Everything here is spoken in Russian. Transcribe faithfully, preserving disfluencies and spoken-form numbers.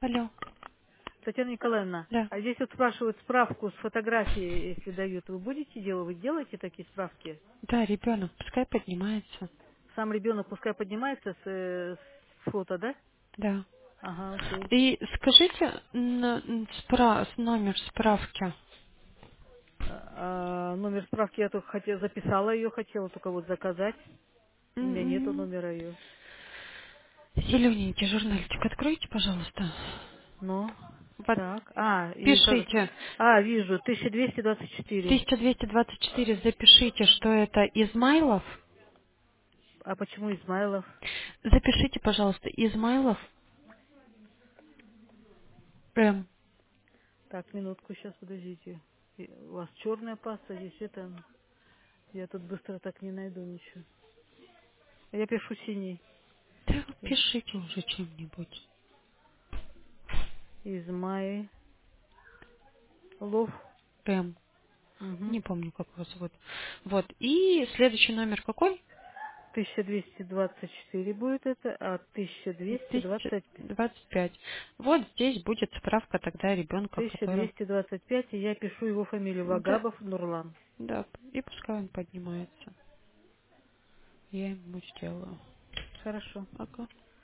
Алло. Татьяна Николаевна, Да. а здесь вот спрашивают справку с фотографией, если дают. Вы будете делать? Вы делаете такие справки? Да, ребенок, пускай поднимается. Сам ребенок пускай поднимается с, э, с фото, да? Да. Ага, окей. И скажите н- н- спра- с- номер справки. А, а, номер справки я только хотела, записала ее, хотела только вот заказать. У меня нету М-м. номера ее. Зелененький журнальчик откройте, пожалуйста. Ну, Вот так. А, и как... пишите. А, вижу, тысяча двести двадцать четыре. тысяча двести двадцать четыре запишите, что это Измайлов. А почему Измайлов? Запишите, пожалуйста, Измайлов М. Так, минутку, сейчас, подождите. И- У вас черная паста, здесь это... Я тут быстро так не найду ничего. Я пишу синий. Да, пишите уже чем-нибудь. Измайлов. М. Угу. Не помню, как его зовут. Вот. И следующий номер какой? тысяча двести двадцать четыре будет это, а тысяча двести тысяча двадцать двадцать пять. Вот здесь будет справка тогда ребенка, тысяча который... двести двадцать пять, и я пишу его фамилию Да, Вагабов Нурлан. да, и пускай он поднимается. Я ему сделаю. Хорошо. Ага.